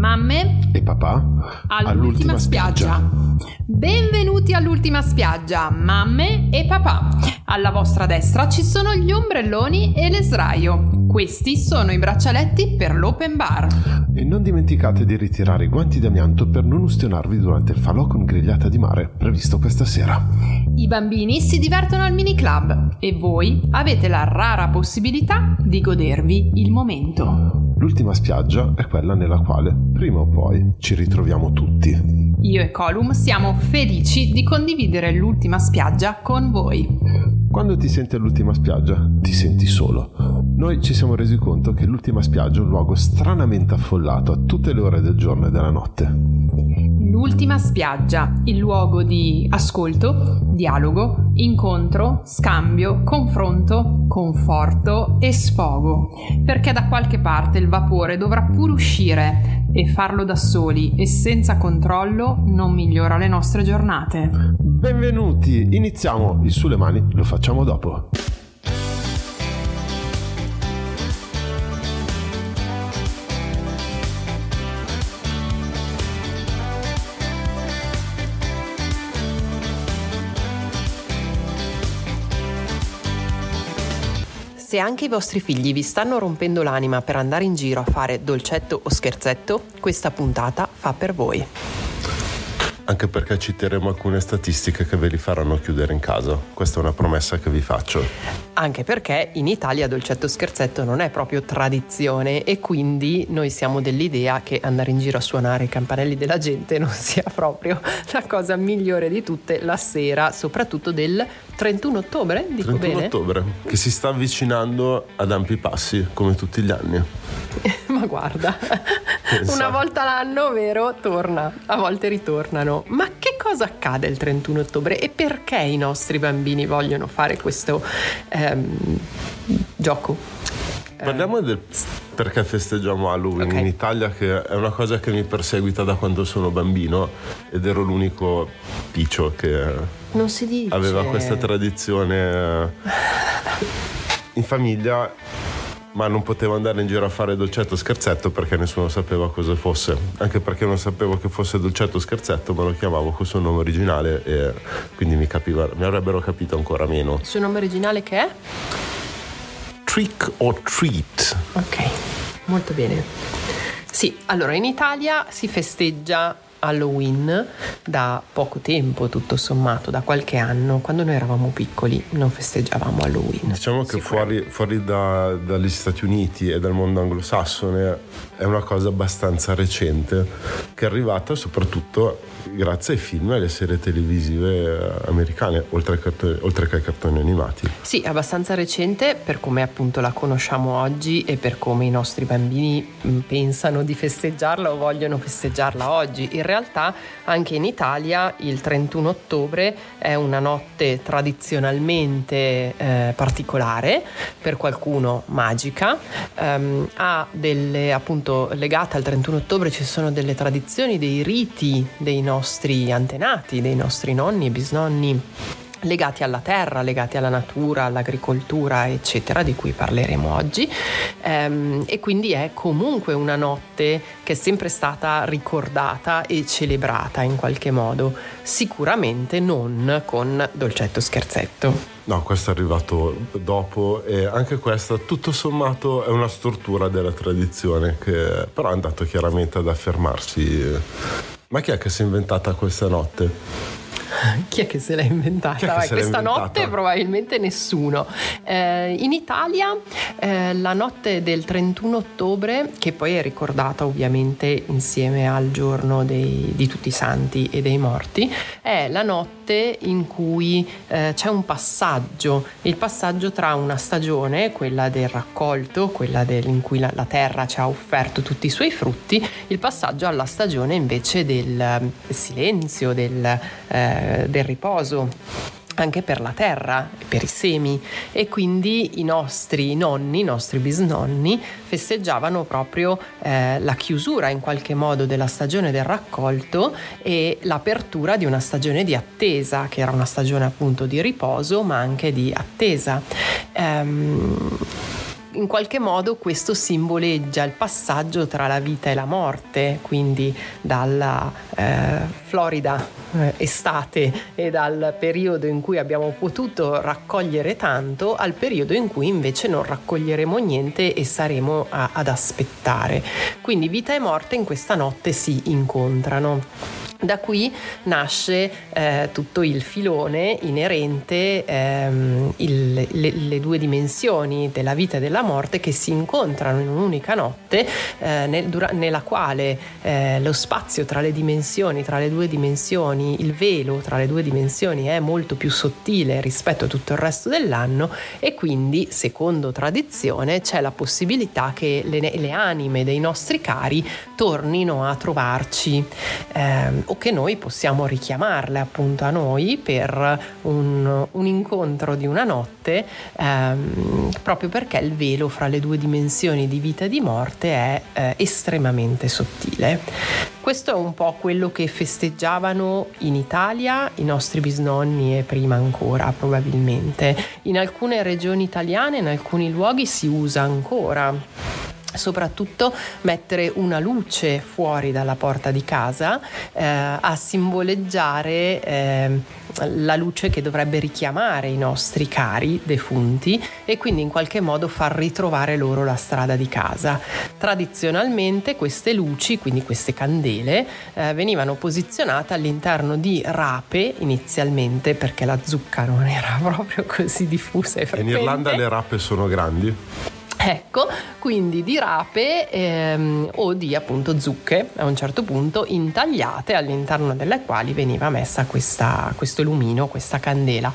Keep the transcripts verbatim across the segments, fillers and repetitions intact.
Mamme e papà all'ultima, all'ultima spiaggia. spiaggia. Benvenuti all'ultima spiaggia, mamme e papà. Alla vostra destra ci sono gli ombrelloni e le sdraio. Questi sono i braccialetti per l'open bar. E non dimenticate di ritirare i guanti d'amianto per non ustionarvi durante il falò con grigliata di mare previsto questa sera. I bambini si divertono al mini club e voi avete la rara possibilità di godervi il momento. L'ultima spiaggia è quella nella quale, prima o poi, ci ritroviamo tutti. Io e Colum siamo felici di condividere l'ultima spiaggia con voi. Quando ti senti all'ultima spiaggia, ti senti solo. Noi ci siamo resi conto che l'ultima spiaggia è un luogo stranamente affollato a tutte le ore del giorno e della notte. L'ultima spiaggia, il luogo di ascolto, dialogo, incontro, scambio, confronto, conforto e sfogo. Perché da qualche parte il vapore dovrà pure uscire e farlo da soli e senza controllo non migliora le nostre giornate. Benvenuti, iniziamo. Il sulle mani lo facciamo dopo. Se anche i vostri figli vi stanno rompendo l'anima per andare in giro a fare dolcetto o scherzetto, questa puntata fa per voi. Anche perché citeremo alcune statistiche che ve li faranno chiudere in casa. Questa è una promessa che vi faccio. Anche perché in Italia dolcetto o scherzetto non è proprio tradizione e quindi noi siamo dell'idea che andare in giro a suonare i campanelli della gente non sia proprio la cosa migliore di tutte la sera, soprattutto del trentuno ottobre, dico trentuno bene? ottobre, che si sta avvicinando ad ampi passi, come tutti gli anni. Ma guarda, Pensa. Una volta l'anno, vero, torna, a volte ritornano. Ma che cosa accade il trentuno ottobre e perché i nostri bambini vogliono fare questo ehm, gioco? Parliamo del perché festeggiamo Halloween Okay. in Italia, che è una cosa che mi perseguita da quando sono bambino ed ero l'unico piccio che Non si dice. aveva questa tradizione in famiglia, ma non potevo andare in giro a fare dolcetto scherzetto perché nessuno sapeva cosa fosse. Anche perché non sapevo che fosse dolcetto scherzetto, me lo chiamavo col suo nome originale e quindi mi capiva, mi avrebbero capito ancora meno. Il suo nome originale che è? Trick or treat. Ok, molto bene. Sì, allora in Italia si festeggia Halloween da poco tempo, tutto sommato, da qualche anno. Quando noi eravamo piccoli non festeggiavamo Halloween. Diciamo che fuori, fuori da, dagli Stati Uniti e dal mondo anglosassone è una cosa abbastanza recente, che è arrivata soprattutto grazie ai film e alle serie televisive americane, oltre, ai cartoni, oltre che ai cartoni animati. Sì, abbastanza recente per come appunto la conosciamo oggi e per come i nostri bambini mh, pensano di festeggiarla o vogliono festeggiarla oggi. In realtà anche in Italia il trentuno ottobre è una notte tradizionalmente eh, particolare, per qualcuno magica. Um, ha delle, appunto, legate al trentuno ottobre ci sono delle tradizioni, dei riti dei nostri antenati, dei nostri nonni e bisnonni, legati alla terra, legati alla natura, all'agricoltura, eccetera, di cui parleremo oggi. Ehm, e quindi è comunque una notte che è sempre stata ricordata e celebrata in qualche modo, sicuramente non con dolcetto scherzetto. No, questo è arrivato dopo e anche questa tutto sommato è una stortura della tradizione che però è andato chiaramente ad affermarsi. Ma chi è che si è inventata questa notte? Chi è che se l'ha inventata? Chi è che Vai, se l'ha questa inventata? notte probabilmente nessuno. Eh, in Italia eh, la notte del trentuno ottobre, che poi è ricordata ovviamente insieme al giorno dei, di tutti i santi e dei morti, è la notte in cui eh, c'è un passaggio, il passaggio tra una stagione, quella del raccolto, quella del, in cui la, la terra ci ha offerto tutti i suoi frutti, il passaggio alla stagione invece del, del silenzio, del eh, del riposo anche per la terra, per i semi, e quindi i nostri nonni, i nostri bisnonni festeggiavano proprio eh, la chiusura in qualche modo della stagione del raccolto e l'apertura di una stagione di attesa, che era una stagione appunto di riposo ma anche di attesa. Ehm, in qualche modo questo simboleggia il passaggio tra la vita e la morte, quindi dalla eh, florida eh, estate e dal periodo in cui abbiamo potuto raccogliere tanto al periodo in cui invece non raccoglieremo niente e saremo a, ad aspettare. Quindi vita e morte in questa notte si incontrano. Da qui nasce eh, tutto il filone inerente ehm, il, le, le due dimensioni della vita e della morte che si incontrano in un'unica notte eh, nel, dura, nella quale eh, lo spazio tra le dimensioni, tra le due dimensioni, il velo tra le due dimensioni è molto più sottile rispetto a tutto il resto dell'anno e quindi, secondo tradizione, c'è la possibilità che le, le anime dei nostri cari tornino a trovarci ehm, o che noi possiamo richiamarle appunto a noi per un, un incontro di una notte ehm, proprio perché il velo fra le due dimensioni di vita e di morte è eh, estremamente sottile. Questo è un po' quello che festeggiavano in Italia i nostri bisnonni e prima ancora probabilmente. In alcune regioni italiane, in alcuni luoghi si usa ancora soprattutto mettere una luce fuori dalla porta di casa eh, a simboleggiare eh, la luce che dovrebbe richiamare i nostri cari defunti e quindi in qualche modo far ritrovare loro la strada di casa. Tradizionalmente queste luci, quindi queste candele, eh, venivano posizionate all'interno di rape inizialmente perché la zucca non era proprio così diffusa e frequente. In Irlanda le rape sono grandi. Ecco, quindi di rape ehm, o di appunto zucche a un certo punto intagliate all'interno delle quali veniva messa questa, questo lumino, questa candela.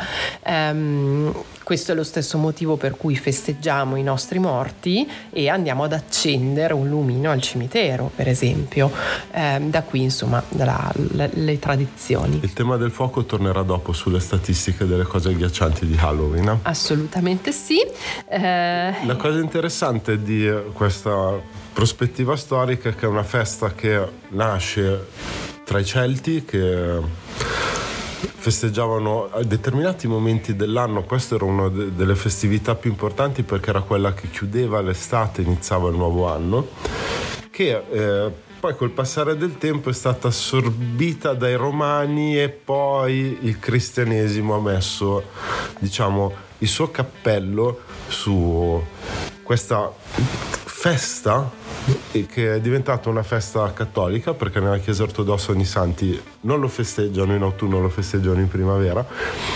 Ehm, questo è lo stesso motivo per cui festeggiamo i nostri morti e andiamo ad accendere un lumino al cimitero, per esempio. Ehm, da qui insomma la, la, le tradizioni. Il tema del fuoco tornerà dopo sulle statistiche delle cose agghiaccianti di Halloween, no? Assolutamente sì. Eh... La cosa interessante di questa prospettiva storica è che è una festa che nasce tra i Celti che festeggiavano a determinati momenti dell'anno. Questa era una de- delle festività più importanti perché era quella che chiudeva l'estate, iniziava il nuovo anno, che eh, poi col passare del tempo è stata assorbita dai romani e poi il cristianesimo ha messo, diciamo, il suo cappello su questa festa che è diventata una festa cattolica perché nella Chiesa ortodossa ogni santi non lo festeggiano in autunno, lo festeggiano in primavera.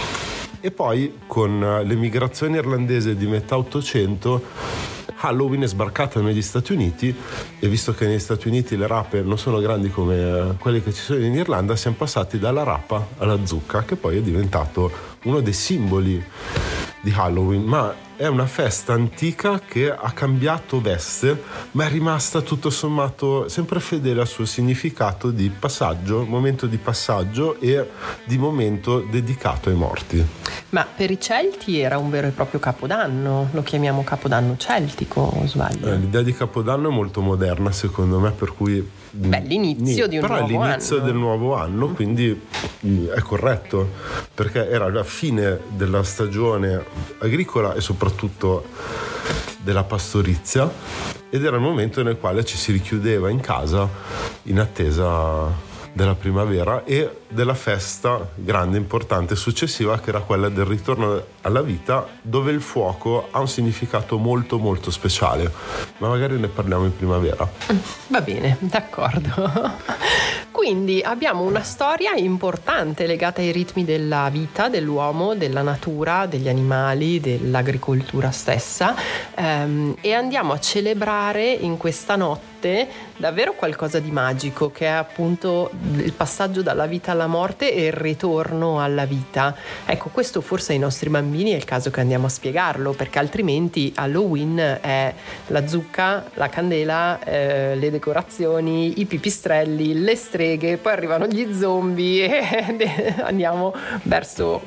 E poi con l'emigrazione irlandese di metà Ottocento Halloween è sbarcata negli Stati Uniti e visto che negli Stati Uniti le rape non sono grandi come quelle che ci sono in Irlanda, siamo passati dalla rapa alla zucca, che poi è diventato uno dei simboli di Halloween. Ma è una festa antica che ha cambiato veste, ma è rimasta tutto sommato sempre fedele al suo significato di passaggio, momento di passaggio e di momento dedicato ai morti. Ma per i Celti era un vero e proprio capodanno, lo chiamiamo capodanno celtico, o sbaglio? Eh, l'idea di capodanno è molto moderna secondo me, per cui Beh, l'inizio ni, di un però nuovo è l'inizio anno. del nuovo anno, quindi è corretto, perché era la fine della stagione agricola e soprattutto della pastorizia ed era il momento nel quale ci si richiudeva in casa in attesa della primavera e della festa grande importante successiva, che era quella del ritorno alla vita, dove il fuoco ha un significato molto molto speciale, ma magari ne parliamo in primavera. Va bene, d'accordo. Quindi abbiamo una storia importante legata ai ritmi della vita dell'uomo, della natura, degli animali, dell'agricoltura stessa, ehm, e andiamo a celebrare in questa notte davvero qualcosa di magico, che è appunto il passaggio dalla vita alla morte e il ritorno alla vita. Ecco, questo forse ai nostri bambini è il caso che andiamo a spiegarlo, perché altrimenti Halloween è la zucca, la candela, eh, le decorazioni, i pipistrelli, le streghe, poi arrivano gli zombie e andiamo verso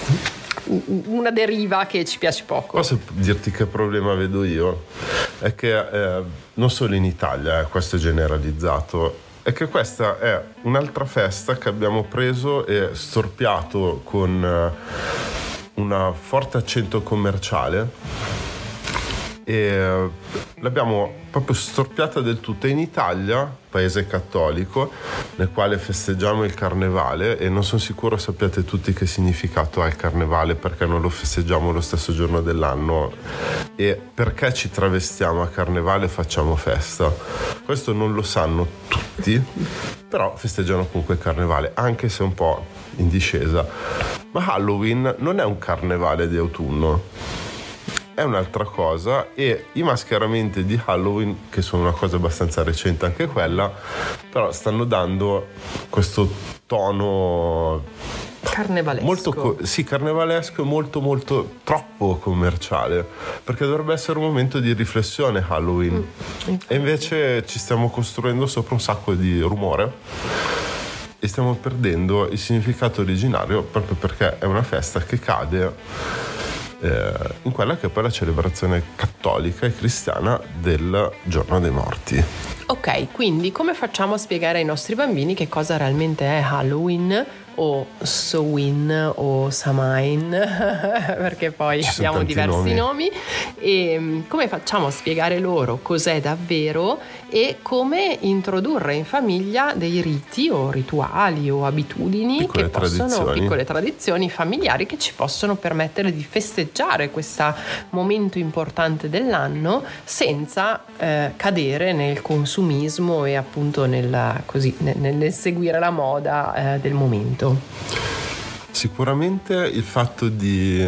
una deriva che ci piace poco. Posso dirti che problema vedo io? È che eh, non solo in Italia, eh, questo è generalizzato, è che questa è un'altra festa che abbiamo preso e storpiato con eh, un forte accento commerciale e l'abbiamo proprio storpiata del tutto. In Italia, paese cattolico nel quale festeggiamo il carnevale, e non sono sicuro sappiate tutti che significato ha il carnevale, perché non lo festeggiamo lo stesso giorno dell'anno e perché ci travestiamo a carnevale e facciamo festa. Questo non lo sanno tutti, però festeggiano comunque il carnevale, anche se un po' in discesa. Ma Halloween non è un carnevale di autunno, è un'altra cosa, e i mascheramenti di Halloween, che sono una cosa abbastanza recente anche quella, però stanno dando questo tono carnevalesco. Molto co- sì, carnevalesco e molto molto troppo commerciale, perché dovrebbe essere un momento di riflessione Halloween, mm, e invece ci stiamo costruendo sopra un sacco di rumore e stiamo perdendo il significato originario, proprio perché è una festa che cade Eh, in quella che è poi la celebrazione cattolica e cristiana del Giorno dei Morti. Ok, quindi come facciamo a spiegare ai nostri bambini che cosa realmente è Halloween o Samhain o Samhain, perché poi Ci abbiamo diversi nomi. nomi, e come facciamo a spiegare loro cos'è davvero e come introdurre in famiglia dei riti o rituali o abitudini piccole che possono, tradizioni. piccole tradizioni familiari che ci possono permettere di festeggiare questo momento importante dell'anno senza eh, cadere nel consumismo e appunto nel, così, nel, nel seguire la moda eh, del momento. Sicuramente il fatto di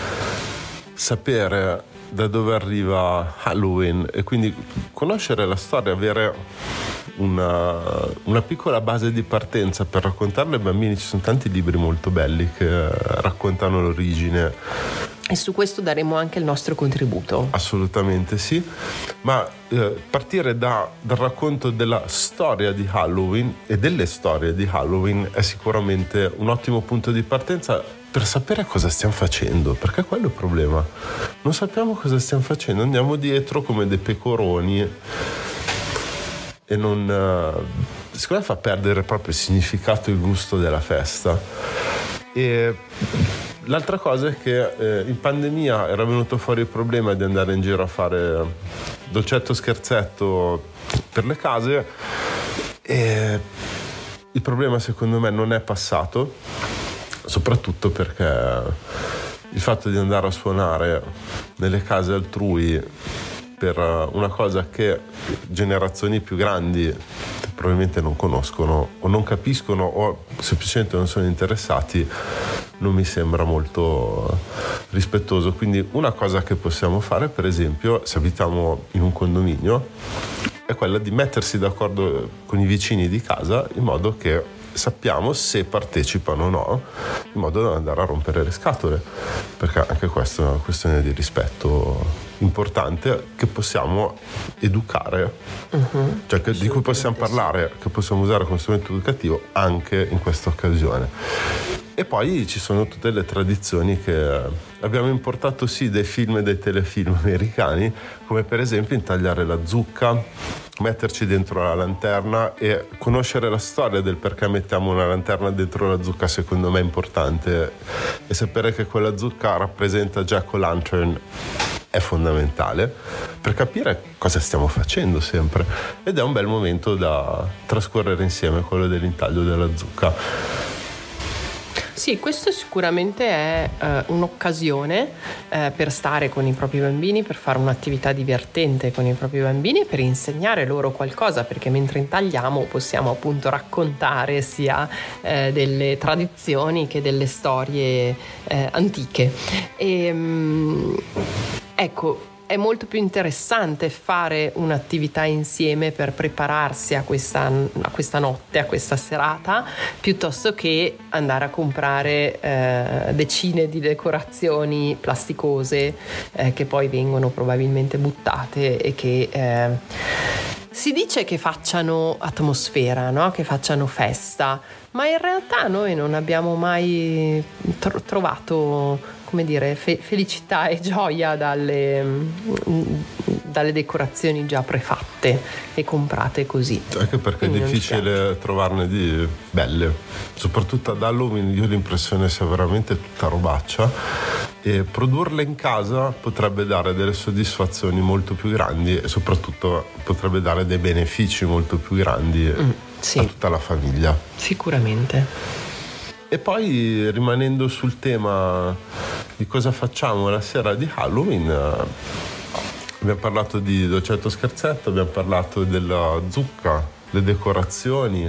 sapere da dove arriva Halloween e quindi conoscere la storia, avere una, una piccola base di partenza per raccontarle ai bambini. Ci sono tanti libri molto belli che raccontano l'origine. E su questo daremo anche il nostro contributo. Assolutamente sì, ma eh, partire da, dal racconto della storia di Halloween e delle storie di Halloween è sicuramente un ottimo punto di partenza per sapere cosa stiamo facendo, perché quello è il problema. Non sappiamo cosa stiamo facendo, andiamo dietro come dei pecoroni e non, eh, secondo me fa perdere proprio il significato e il gusto della festa. E l'altra cosa è che eh, in pandemia era venuto fuori il problema di andare in giro a fare dolcetto scherzetto per le case, e il problema secondo me non è passato, soprattutto perché il fatto di andare a suonare nelle case altrui per una cosa che generazioni più grandi probabilmente non conoscono o non capiscono o semplicemente non sono interessati, non mi sembra molto rispettoso. Quindi una cosa che possiamo fare, per esempio, se abitiamo in un condominio, è quella di mettersi d'accordo con i vicini di casa in modo che sappiamo se partecipano o no, in modo da andare a rompere le scatole, perché anche questa è una questione di rispetto importante che possiamo educare, uh-huh. cioè che, di cui possiamo parlare, che possiamo usare come strumento educativo anche in questa occasione. E poi ci sono tutte le tradizioni che abbiamo importato sì dai film e dai telefilm americani, come per esempio intagliare la zucca, metterci dentro la lanterna, e conoscere la storia del perché mettiamo una lanterna dentro la zucca secondo me è importante, e sapere che quella zucca rappresenta Jack-o'-lantern è fondamentale per capire cosa stiamo facendo sempre, ed è un bel momento da trascorrere insieme, quello dell'intaglio della zucca. Sì, questo sicuramente è eh, un'occasione eh, per stare con i propri bambini, per fare un'attività divertente con i propri bambini e per insegnare loro qualcosa, perché mentre intagliamo possiamo appunto raccontare sia eh, delle tradizioni che delle storie eh, antiche. E, mh, ecco, è molto più interessante fare un'attività insieme per prepararsi a questa, a questa notte, a questa serata, piuttosto che andare a comprare eh, decine di decorazioni plasticose eh, che poi vengono probabilmente buttate e che eh, si dice che facciano atmosfera, no? Che facciano festa, ma in realtà noi non abbiamo mai tro- trovato come dire, fe- felicità e gioia dalle, dalle decorazioni già prefatte e comprate così. Anche perché quindi è difficile trovarne di belle, soprattutto ad Halloween io ho l'impressione sia veramente tutta robaccia, e produrle in casa potrebbe dare delle soddisfazioni molto più grandi e soprattutto potrebbe dare dei benefici molto più grandi mm, sì. a tutta la famiglia. Sicuramente. E poi, rimanendo sul tema di cosa facciamo la sera di Halloween, abbiamo parlato di dolcetto scherzetto, abbiamo parlato della zucca, le decorazioni,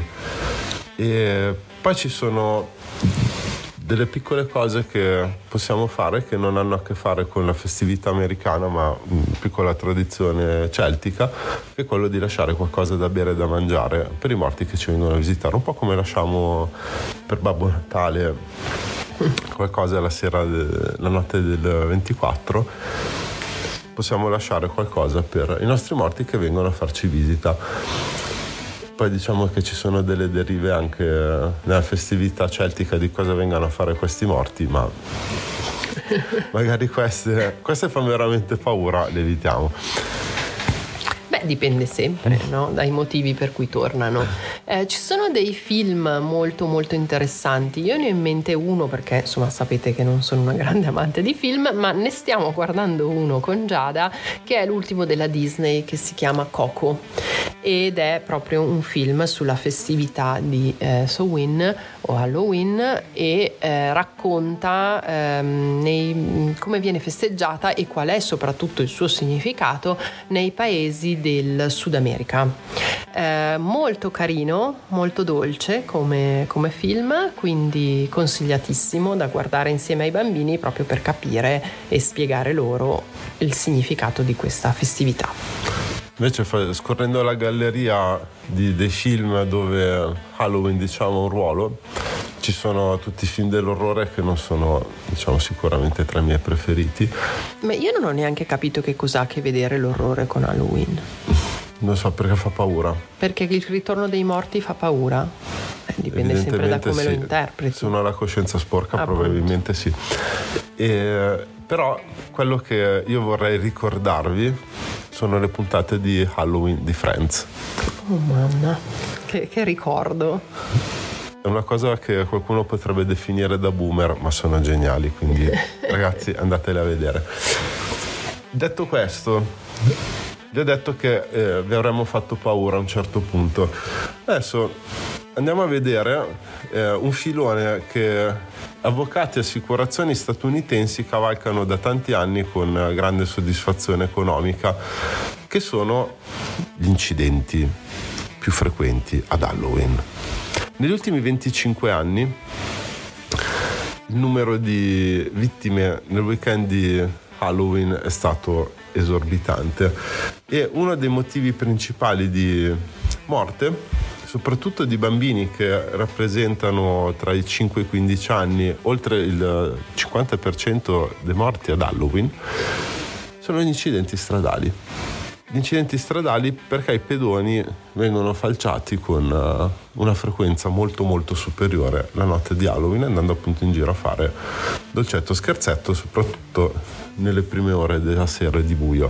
e poi ci sono delle piccole cose che possiamo fare che non hanno a che fare con la festività americana, ma una piccola tradizione celtica, che è quello di lasciare qualcosa da bere e da mangiare per i morti che ci vengono a visitare, un po' come lasciamo per Babbo Natale qualcosa la sera, de- la notte del ventiquattro. Possiamo lasciare qualcosa per i nostri morti che vengono a farci visita. Poi diciamo che ci sono delle derive anche nella festività celtica di cosa vengano a fare questi morti, ma magari queste, queste fanno veramente paura, le evitiamo. Beh, dipende sempre, no? Dai motivi per cui tornano. Eh, ci sono dei film molto molto interessanti. Io ne ho in mente uno perché insomma sapete che non sono una grande amante di film, ma ne stiamo guardando uno con Giada che è l'ultimo della Disney, che si chiama Coco, ed è proprio un film sulla festività di eh, Samhain o Halloween, e eh, racconta ehm, nei, come viene festeggiata e qual è soprattutto il suo significato nei paesi del Sud America. Eh, molto carino, molto dolce come, come film, quindi consigliatissimo da guardare insieme ai bambini proprio per capire e spiegare loro il significato di questa festività. Invece, scorrendo la galleria di, dei film dove Halloween diciamo un ruolo, ci sono tutti i film dell'orrore che non sono, diciamo, sicuramente tra i miei preferiti. Ma io non ho neanche capito che cos'ha a che vedere l'orrore con Halloween. Non so, perché fa paura. Perché il ritorno dei morti fa paura? Eh, dipende sempre da come sì. lo interpreti. Se uno ha la coscienza sporca, appunto, probabilmente sì. E, però quello che io vorrei ricordarvi sono le puntate di Halloween di Friends. Oh mamma, che, che ricordo. È una cosa che qualcuno potrebbe definire da boomer, ma sono geniali, quindi ragazzi andatele a vedere. Detto questo, vi ho detto che eh, vi avremmo fatto paura a un certo punto. Adesso andiamo a vedere eh, un filone che avvocati e assicurazioni statunitensi cavalcano da tanti anni con grande soddisfazione economica, che sono gli incidenti più frequenti ad Halloween. Negli ultimi venticinque anni il numero di vittime nel weekend di Halloween è stato esorbitante, e uno dei motivi principali di morte, soprattutto di bambini che rappresentano tra i cinque e i quindici anni, oltre il cinquanta per cento dei morti ad Halloween, sono gli incidenti stradali. Gli incidenti stradali perché i pedoni vengono falciati con uh, una frequenza molto molto superiore la notte di Halloween, andando appunto in giro a fare dolcetto scherzetto, soprattutto nelle prime ore della sera di buio.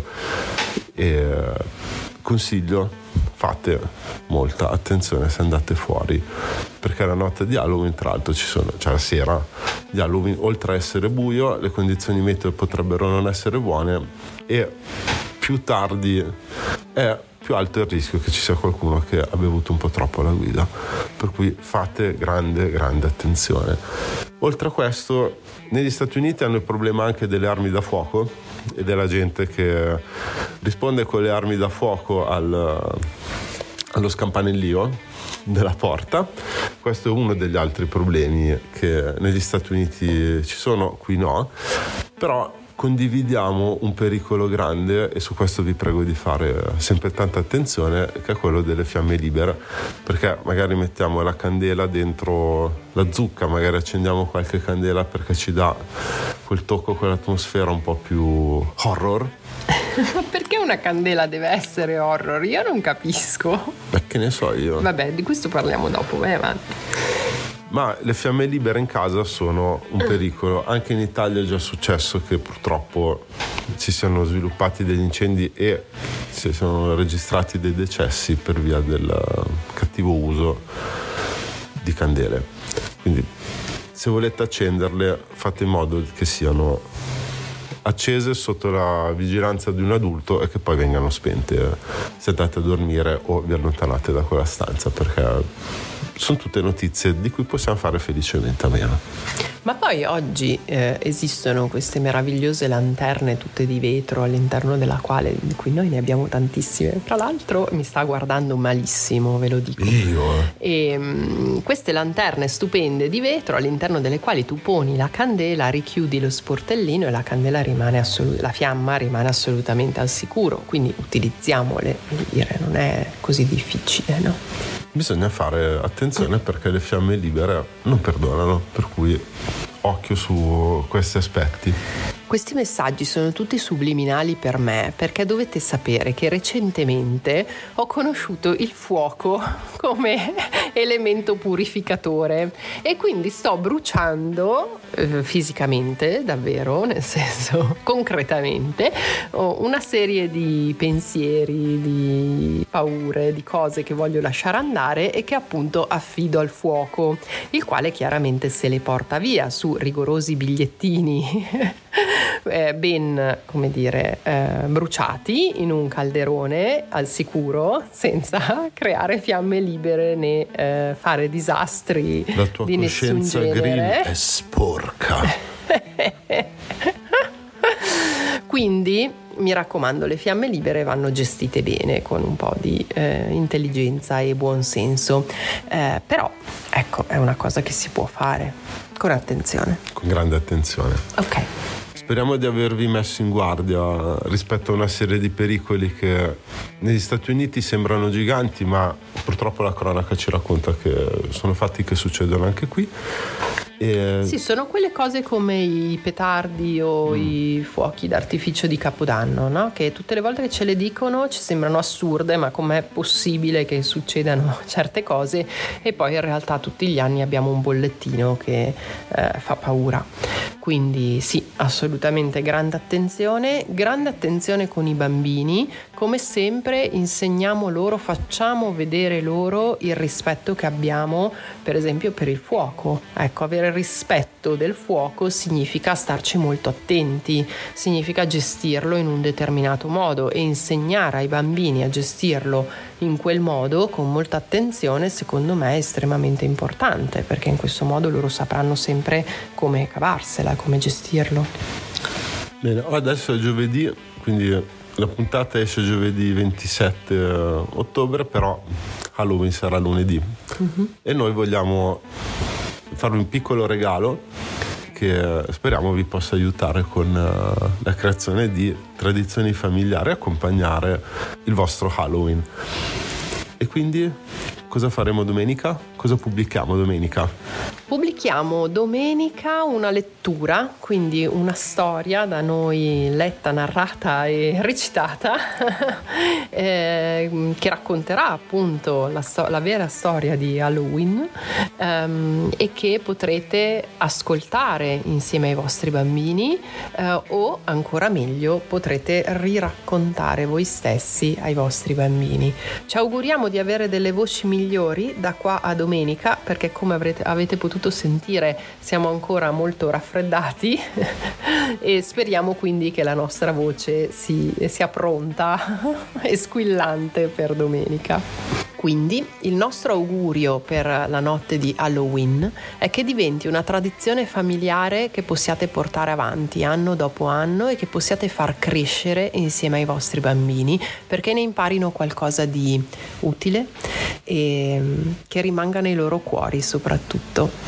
E uh, consiglio, fate molta attenzione se andate fuori, perché la notte di Halloween, tra l'altro, ci sono, cioè la sera di Halloween, oltre a essere buio, le condizioni meteo potrebbero non essere buone, e più tardi è più alto il rischio che ci sia qualcuno che ha bevuto un po' troppo alla guida, per cui fate grande grande attenzione. Oltre a questo, negli Stati Uniti hanno il problema anche delle armi da fuoco e della gente che risponde con le armi da fuoco al, allo scampanellio della porta. Questo è uno degli altri problemi che negli Stati Uniti ci sono, qui no, però condividiamo un pericolo grande, e su questo vi prego di fare sempre tanta attenzione, che è quello delle fiamme libere, perché magari mettiamo la candela dentro la zucca, magari accendiamo qualche candela perché ci dà quel tocco, quell'atmosfera un po' più horror. Ma perché una candela deve essere horror? Io non capisco. Beh, che ne so io. Vabbè, di questo parliamo dopo, vai avanti. Ma le fiamme libere in casa sono un pericolo. Anche in Italia è già successo che purtroppo si siano sviluppati degli incendi e si sono registrati dei decessi per via del cattivo uso di candele. Quindi se volete accenderle, fate in modo che siano accese sotto la vigilanza di un adulto e che poi vengano spente se andate a dormire o vi allontanate da quella stanza, perché sono tutte notizie di cui possiamo fare felicemente a meno. Ma poi oggi eh, esistono queste meravigliose lanterne tutte di vetro all'interno della quale, di cui noi ne abbiamo tantissime. Tra l'altro mi sta guardando malissimo, ve lo dico. Io? E mh, queste lanterne stupende di vetro all'interno delle quali tu poni la candela, richiudi lo sportellino e la candela rimane assolut- la fiamma rimane assolutamente al sicuro. Quindi utilizziamole, voglio dire, non è così difficile, no? Bisogna fare attenzione perché le fiamme libere non perdonano, per cui occhio su questi aspetti. Questi messaggi sono tutti subliminali per me, perché dovete sapere che recentemente ho conosciuto il fuoco come elemento purificatore e quindi sto bruciando eh, fisicamente, davvero, nel senso concretamente, una serie di pensieri, di paure, di cose che voglio lasciare andare e che appunto affido al fuoco, il quale chiaramente se le porta via su rigorosi bigliettini eh, ben, come dire, eh, bruciati in un calderone al sicuro, senza creare fiamme libere né eh, fare disastri di nessun genere. La tua coscienza grill è sporca. Quindi mi raccomando, le fiamme libere vanno gestite bene con un po' di eh, intelligenza e buon senso, eh, però ecco, è una cosa che si può fare con attenzione. Con grande attenzione. Ok. Speriamo di avervi messo in guardia rispetto a una serie di pericoli che negli Stati Uniti sembrano giganti, ma purtroppo la cronaca ci racconta che sono fatti che succedono anche qui. E... Sì, sono quelle cose come i petardi o mm. i fuochi d'artificio di Capodanno, no? Che tutte le volte che ce le dicono ci sembrano assurde, ma com'è possibile che succedano certe cose, e poi in realtà tutti gli anni abbiamo un bollettino che eh, fa paura. Quindi sì, assolutamente grande attenzione, grande attenzione con i bambini. Come sempre insegniamo loro, facciamo vedere loro il rispetto che abbiamo, per esempio per il fuoco. Ecco, avere rispetto del fuoco significa starci molto attenti, significa gestirlo in un determinato modo, e insegnare ai bambini a gestirlo in quel modo con molta attenzione secondo me è estremamente importante, perché in questo modo loro sapranno sempre come cavarsela, come gestirlo. Bene, adesso è giovedì, quindi la puntata esce giovedì ventisette ottobre, però Halloween sarà lunedì. Uh-huh. E noi vogliamo farvi un piccolo regalo che speriamo vi possa aiutare con uh, la creazione di tradizioni familiari, accompagnare il vostro Halloween. E quindi cosa faremo domenica? Cosa pubblichiamo domenica? Pubblichiamo domenica una lettura, quindi una storia da noi letta, narrata e recitata eh, che racconterà appunto la, sto- la vera storia di Halloween ehm, e che potrete ascoltare insieme ai vostri bambini eh, o ancora meglio potrete riraccontare voi stessi ai vostri bambini. Ci auguriamo di avere delle voci migliori da qua a domenica, perché come avrete, avete potuto sentire siamo ancora molto raffreddati e speriamo quindi che la nostra voce si, sia pronta e squillante per domenica. Quindi il nostro augurio per la notte di Halloween è che diventi una tradizione familiare che possiate portare avanti anno dopo anno e che possiate far crescere insieme ai vostri bambini, perché ne imparino qualcosa di utile e che rimanga nei loro cuori soprattutto.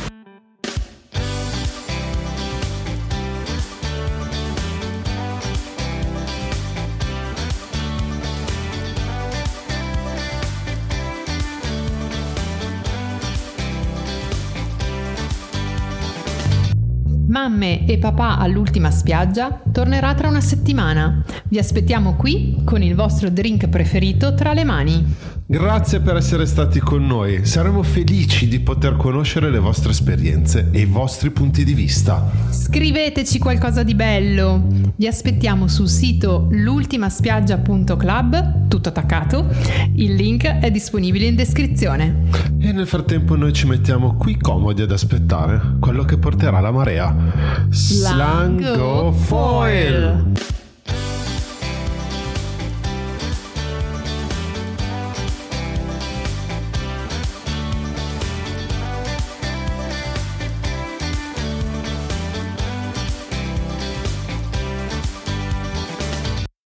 Mamme e papà all'ultima spiaggia tornerà tra una settimana. Vi aspettiamo qui con il vostro drink preferito tra le mani. Grazie per essere stati con noi. Saremo felici di poter conoscere le vostre esperienze e i vostri punti di vista. Scriveteci qualcosa di bello. Vi aspettiamo sul sito l'ultimaspiaggia punto club, tutto attaccato. Il link è disponibile in descrizione. E nel frattempo noi ci mettiamo qui comodi ad aspettare quello che porterà la marea. Slango Foil.